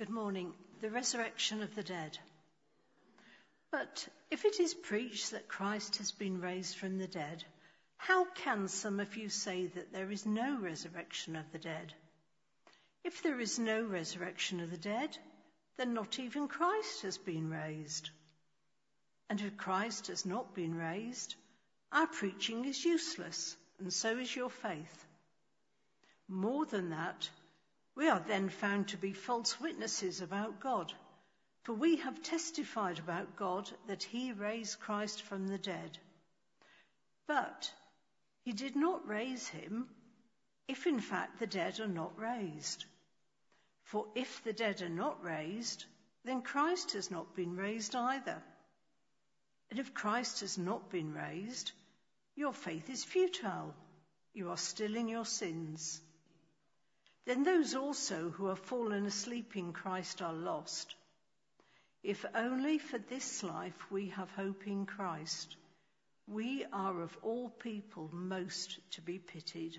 Good morning. The resurrection of the dead. But if it is preached that Christ has been raised from the dead, how can some of you say that there is no resurrection of the dead? If there is no resurrection of the dead, then not even Christ has been raised. And if Christ has not been raised, our preaching is useless, and so is your faith. More than that, we are then found to be false witnesses about God, for we have testified about God that he raised Christ from the dead. But he did not raise him, if in fact the dead are not raised. For if the dead are not raised, then Christ has not been raised either. And if Christ has not been raised, your faith is futile. You are still in your sins. Then those also who have fallen asleep in Christ are lost. If only for this life we have hope in Christ, we are of all people most to be pitied.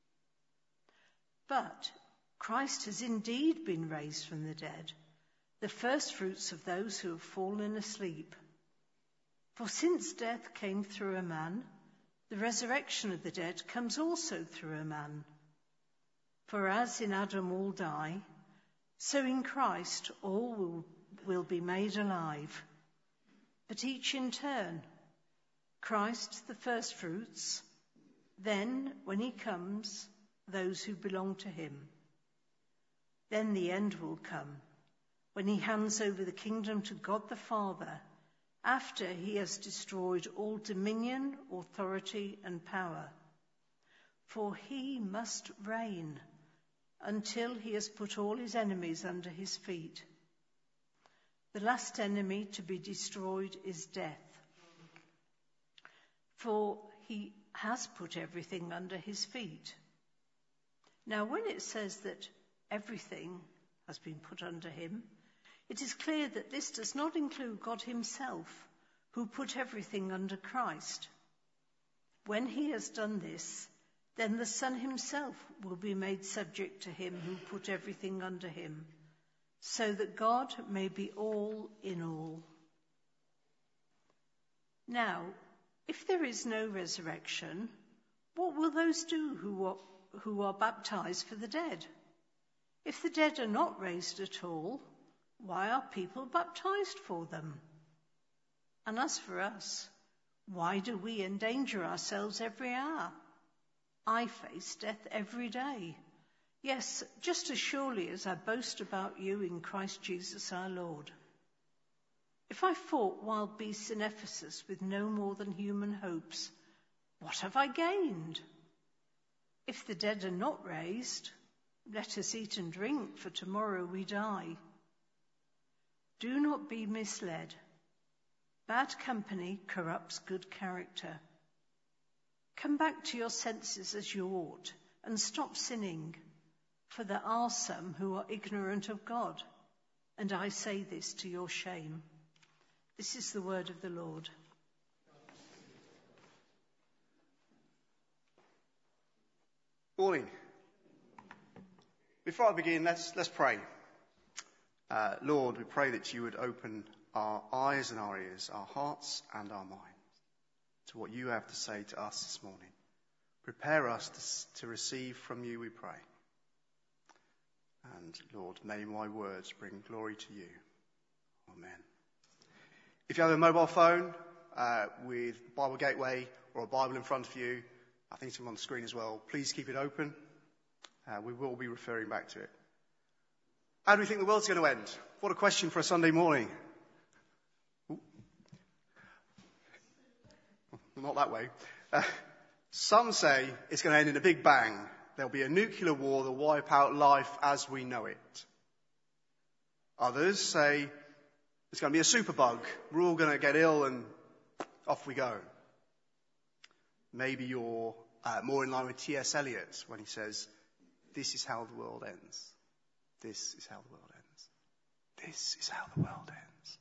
But Christ has indeed been raised from the dead, the firstfruits of those who have fallen asleep. For since death came through a man, the resurrection of the dead comes also through a man. For as in Adam all die, so in Christ all will be made alive. But each in turn, Christ the firstfruits, then, when he comes, those who belong to him. Then the end will come, when he hands over the kingdom to God the Father, after he has destroyed all dominion, authority, and power. For he must reign until he has put all his enemies under his feet. The last enemy to be destroyed is death. For he has put everything under his feet. Now, when it says that everything has been put under him, it is clear that this does not include God himself, who put everything under Christ. When he has done this, then the Son himself will be made subject to him who put everything under him, so that God may be all in all. Now, if there is no resurrection, what will those do who are baptized for the dead? If the dead are not raised at all, why are people baptized for them? And as for us, why do we endanger ourselves every hour? I face death every day. Yes, just as surely as I boast about you in Christ Jesus our Lord. If I fought wild beasts in Ephesus with no more than human hopes, what have I gained? If the dead are not raised, let us eat and drink, for tomorrow we die. Do not be misled. Bad company corrupts good character. Come back to your senses as you ought, and stop sinning, for there are some who are ignorant of God, and I say this to your shame. This is the word of the Lord. Morning. Before I begin, let's pray. Lord, we pray that you would open our eyes and our ears, our hearts and our minds to what you have to say to us this morning. Prepare us to receive from you, we pray. And Lord, may my words bring glory to you. Amen. If you have a mobile phone with Bible Gateway or a Bible in front of you, I think it's on the screen as well, please keep it open. We will be referring back to it. How do we think the world's going to end? What a question for a Sunday morning. Ooh. Not that way. Some say it's going to end in a big bang. There'll be a nuclear war that will wipe out life as we know it. Others say it's going to be a superbug. We're all going to get ill and off we go. Maybe you're more in line with T.S. Eliot when he says, this is how the world ends. This is how the world ends. This is how the world ends.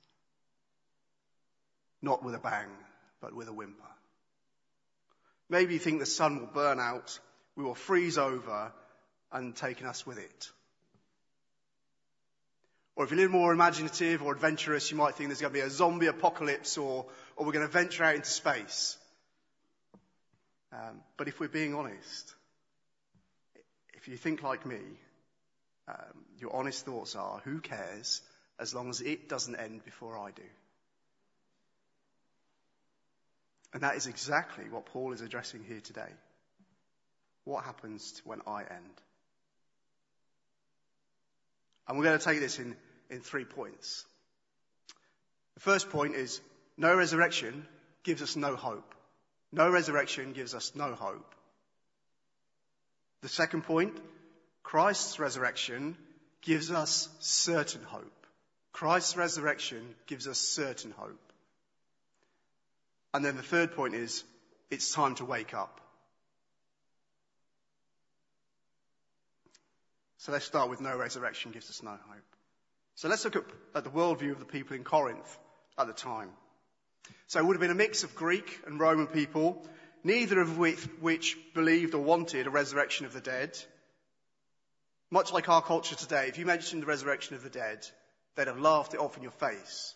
Not with a bang, but with a whimper. Maybe you think the sun will burn out, we will freeze over, and taking us with it. Or if you're a little more imaginative or adventurous, you might think there's going to be a zombie apocalypse or we're going to venture out into space. But if we're being honest, if you think like me, your honest thoughts are, who cares as long as it doesn't end before I do? And that is exactly what Paul is addressing here today. What happens when I end? And we're going to take this in 3 points. The first point is, no resurrection gives us no hope. No resurrection gives us no hope. The second point, Christ's resurrection gives us certain hope. Christ's resurrection gives us certain hope. And then the third point is, it's time to wake up. So let's start with no resurrection gives us no hope. So let's look at the worldview of the people in Corinth at the time. So it would have been a mix of Greek and Roman people, neither of which believed or wanted a resurrection of the dead. Much like our culture today, if you mentioned the resurrection of the dead, they'd have laughed it off in your face.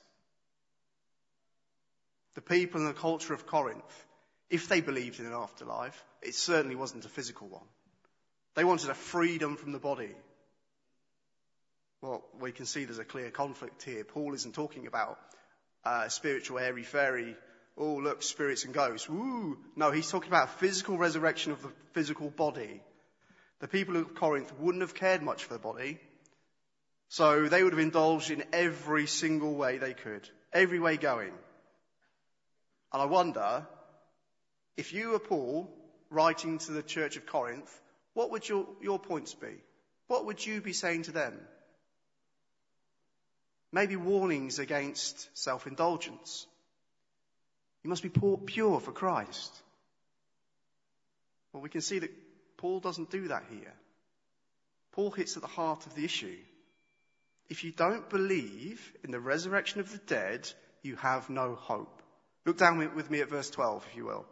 The people in the culture of Corinth, if they believed in an afterlife, it certainly wasn't a physical one. They wanted a freedom from the body. Well, we can see there's a clear conflict here. Paul isn't talking about spiritual airy-fairy, oh, look, spirits and ghosts. Woo! No, he's talking about a physical resurrection of the physical body. The people of Corinth wouldn't have cared much for the body, so they would have indulged in every single way they could, every way going. And I wonder, if you were Paul writing to the church of Corinth, what would your points be? What would you be saying to them? Maybe warnings against self-indulgence. You must be pure for Christ. Well, we can see that Paul doesn't do that here. Paul hits at the heart of the issue. If you don't believe in the resurrection of the dead, you have no hope. Look down with me at verse 12, if you will.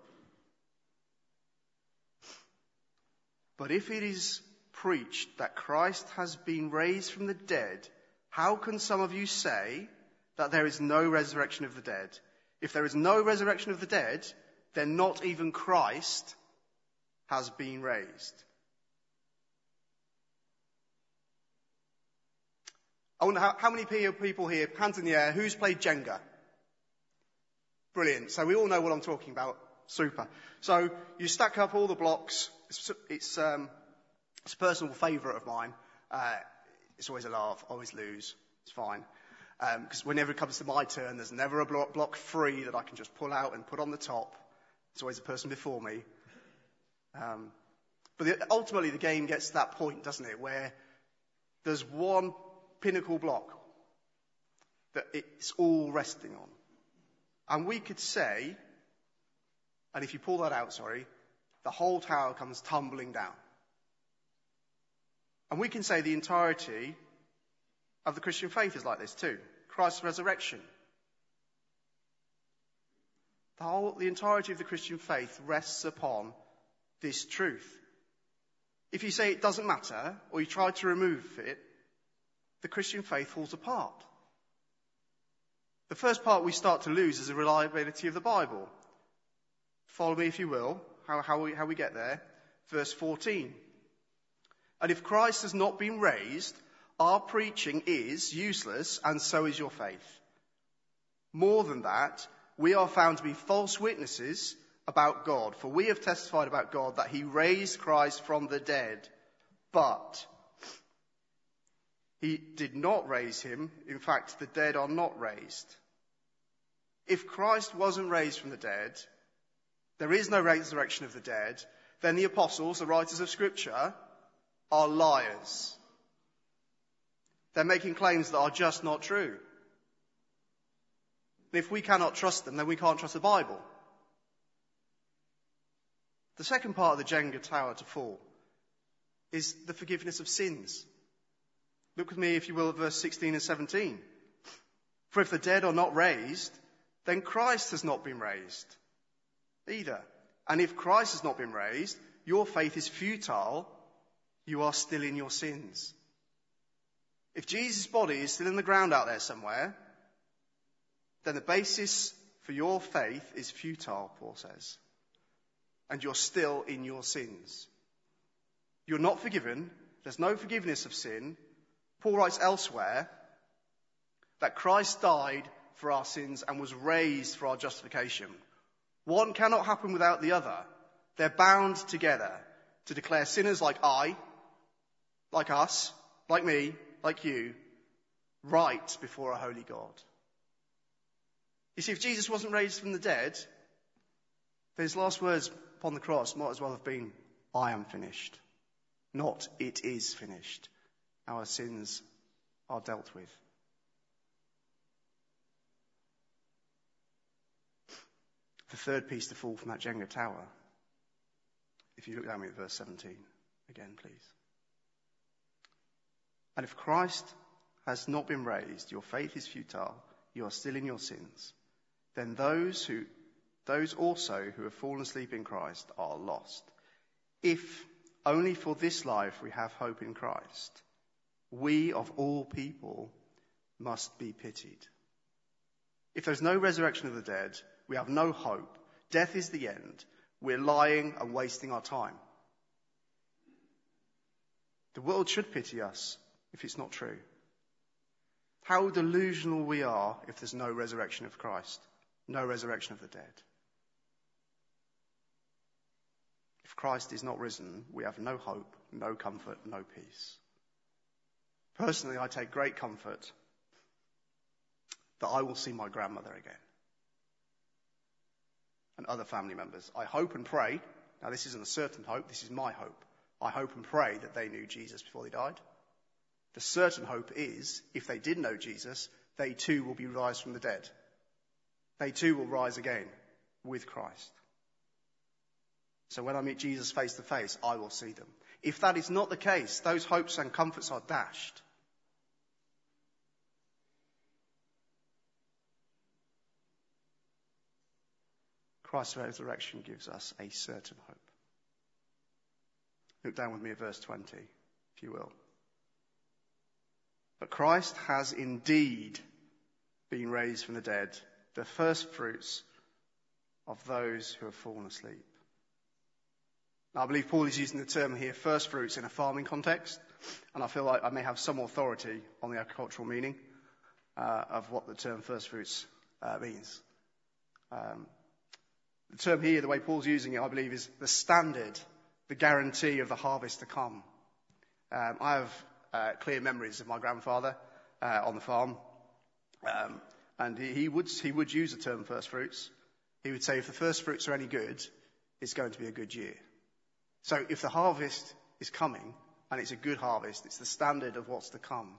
But if it is preached that Christ has been raised from the dead, how can some of you say that there is no resurrection of the dead? If there is no resurrection of the dead, then not even Christ has been raised. I wonder how many people here, hands in the air, who's played Jenga? Brilliant. So we all know what I'm talking about. Super. So you stack up all the blocks. It's a personal favourite of mine. It's always a laugh, always lose. It's fine. Because whenever it comes to my turn, there's never a block free that I can just pull out and put on the top. It's always the person before me. But ultimately the game gets to that point, doesn't it, where there's one pinnacle block that it's all resting on. And we could say, and if you pull that out, the whole tower comes tumbling down. And we can say the entirety of the Christian faith is like this too. Christ's resurrection. The entirety of the Christian faith rests upon this truth. If you say it doesn't matter, or you try to remove it, the Christian faith falls apart. The first part we start to lose is the reliability of the Bible. Follow me if you will, how we get there. Verse 14. And if Christ has not been raised, our preaching is useless, and so is your faith. More than that, we are found to be false witnesses about God, for we have testified about God that he raised Christ from the dead. But he did not raise him. In fact, the dead are not raised. If Christ wasn't raised from the dead, there is no resurrection of the dead, then the apostles, the writers of Scripture, are liars. They're making claims that are just not true. And if we cannot trust them, then we can't trust the Bible. The second part of the Jenga tower to fall is the forgiveness of sins. Look with me, if you will, at verse 16 and 17. For if the dead are not raised, then Christ has not been raised either. And if Christ has not been raised, your faith is futile. You are still in your sins. If Jesus' body is still in the ground out there somewhere, then the basis for your faith is futile, Paul says. And you're still in your sins. You're not forgiven. There's no forgiveness of sin. Paul writes elsewhere that Christ died for our sins and was raised for our justification. One cannot happen without the other. They're bound together to declare sinners like I, like us, like me, like you, right before a holy God. You see, if Jesus wasn't raised from the dead, then his last words upon the cross might as well have been, I am finished. Not, it is finished. Our sins are dealt with. The third piece to fall from that Jenga tower. If you look down at verse 17 again, please. And if Christ has not been raised, your faith is futile, you are still in your sins. Then those also who have fallen asleep in Christ are lost. If only for this life we have hope in Christ, we of all people must be pitied. If there's no resurrection of the dead, we have no hope. Death is the end. We're lying and wasting our time. The world should pity us if it's not true. How delusional we are if there's no resurrection of Christ, no resurrection of the dead. If Christ is not risen, we have no hope, no comfort, no peace. Personally, I take great comfort that I will see my grandmother again. And other family members. I hope and pray, now this isn't a certain hope, this is my hope. I hope and pray that they knew Jesus before they died. The certain hope is, if they did know Jesus, they too will be raised from the dead. They too will rise again with Christ. So when I meet Jesus face to face, I will see them. If that is not the case, those hopes and comforts are dashed. Christ's resurrection gives us a certain hope. Look down with me at verse 20, if you will. But Christ has indeed been raised from the dead, the first fruits of those who have fallen asleep. Now, I believe Paul is using the term here, first fruits, in a farming context, and I feel like I may have some authority on the agricultural meaning of what the term first fruits means. The term here, the way Paul's using it, I believe, is the standard, the guarantee of the harvest to come. I have clear memories of my grandfather on the farm, and he would use the term first fruits. He would say, if the first fruits are any good, it's going to be a good year. So if the harvest is coming, and it's a good harvest, it's the standard of what's to come.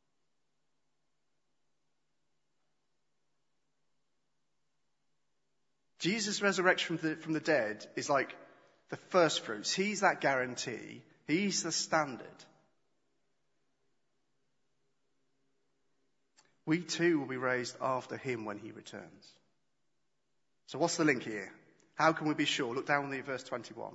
Jesus' resurrection from the dead is like the first fruits. He's that guarantee. He's the standard. We too will be raised after him when he returns. So what's the link here? How can we be sure? Look down at verse 21.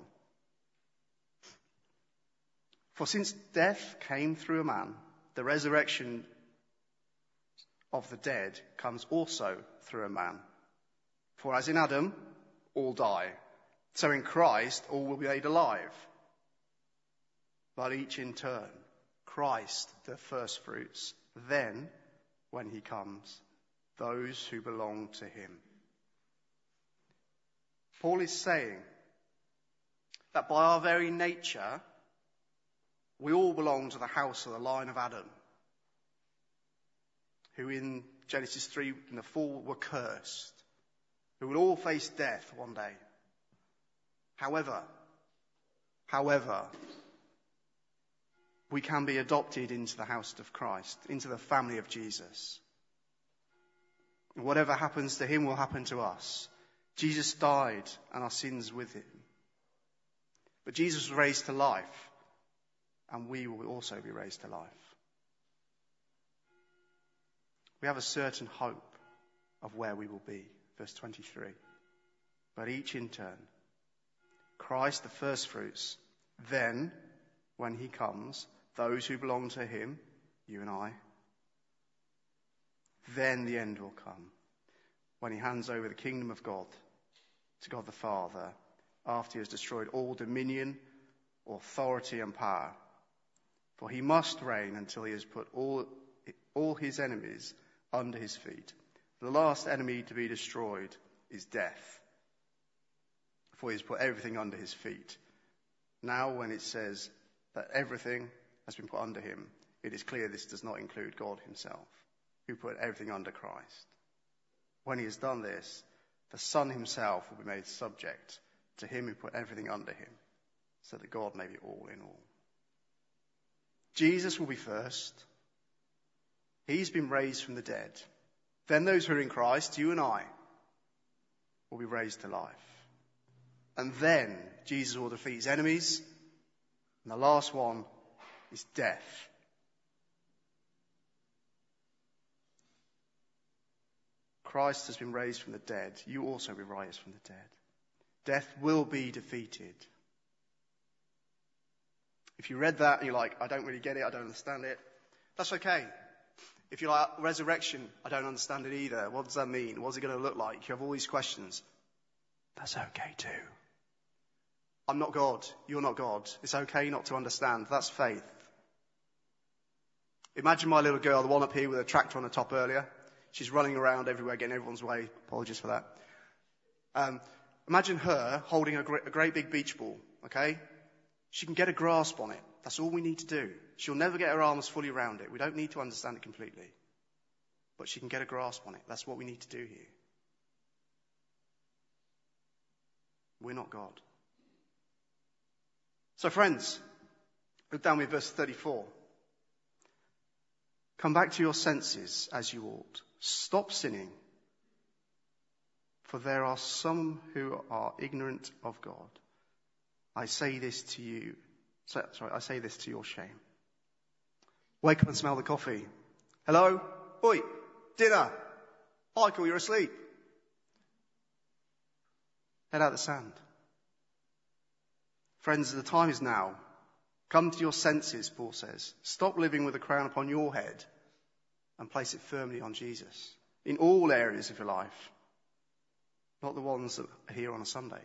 For since death came through a man, the resurrection of the dead comes also through a man. For as in Adam, all die, so in Christ all will be made alive. But each in turn, Christ the first fruits, then, when he comes, those who belong to him. Paul is saying that by our very nature, we all belong to the house of the line of Adam, who in Genesis 3 in the fall were cursed, who will all face death one day. However, we can be adopted into the house of Christ, into the family of Jesus. Whatever happens to him will happen to us. Jesus died and our sins with him. But Jesus was raised to life, and we will also be raised to life. We have a certain hope of where we will be. Verse 23. But each in turn, Christ the first fruits, then, when he comes, those who belong to him, you and I. Then the end will come, when he hands over the kingdom of God to God the Father, after he has destroyed all dominion, authority and power. For he must reign until he has put all his enemies under his feet. The last enemy to be destroyed is death, for he has put everything under his feet. Now when it says that everything has been put under him, it is clear this does not include God himself, who put everything under Christ. When he has done this, the Son himself will be made subject to him who put everything under him, so that God may be all in all. Jesus will be first. He's been raised from the dead. Then those who are in Christ, you and I, will be raised to life. And then Jesus will defeat his enemies. And the last one is death. Christ has been raised from the dead. You also will be raised from the dead. Death will be defeated. If you read that and you're like, I don't really get it, I don't understand it, that's okay. If you're like, resurrection, I don't understand it either. What does that mean? What's it going to look like? You have all these questions. That's okay too. I'm not God. You're not God. It's okay not to understand. That's faith. Imagine my little girl, the one up here with a tractor on the top earlier. She's running around everywhere, getting everyone's way. Apologies for that. Imagine her holding a great big beach ball, okay? She can get a grasp on it. That's all we need to do. She'll never get her arms fully around it. We don't need to understand it completely. But she can get a grasp on it. That's what we need to do here. We're not God. So friends, look down with verse 34. Come back to your senses as you ought. Stop sinning. For there are some who are ignorant of God. I say this to you. I say this to your shame. Wake up and smell the coffee. Hello? Oi, dinner. Michael, you're asleep. Head out the sand. Friends, the time is now. Come to your senses, Paul says. Stop living with a crown upon your head and place it firmly on Jesus. In all areas of your life. Not the ones that are here on a Sunday.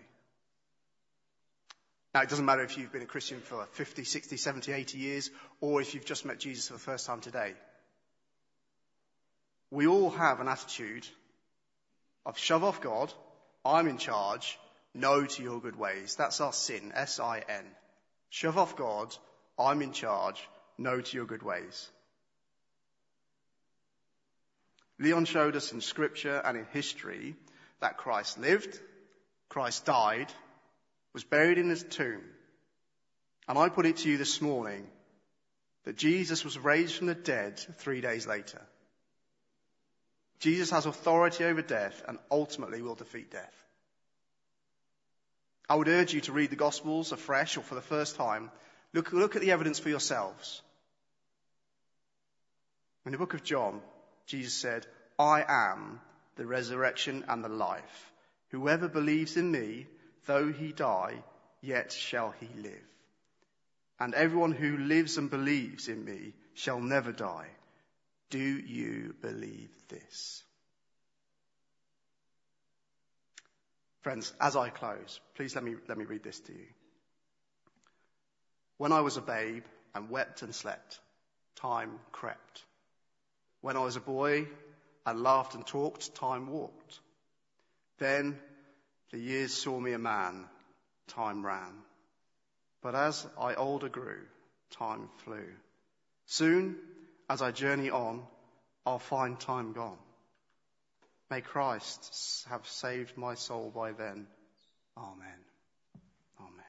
Now, it doesn't matter if you've been a Christian for 50, 60, 70, 80 years, or if you've just met Jesus for the first time today. We all have an attitude of shove off God, I'm in charge, no to your good ways. That's our sin, S-I-N. Shove off God, I'm in charge, no to your good ways. Leon showed us in Scripture and in history that Christ lived, Christ died, was buried in his tomb. And I put it to you this morning that Jesus was raised from the dead 3 days later. Jesus has authority over death and ultimately will defeat death. I would urge you to read the Gospels afresh or for the first time. Look at the evidence for yourselves. In the book of John, Jesus said, I am the resurrection and the life. Whoever believes in me, though he die, yet shall he live. And everyone who lives and believes in me shall never die. Do you believe this? Friends, as I close, please let me read this to you. When I was a babe and wept and slept, time crept. When I was a boy and laughed and talked, time walked. Then the years saw me a man, time ran. But as I older grew, time flew. Soon, as I journey on, I'll find time gone. May Christ have saved my soul by then. Amen. Amen.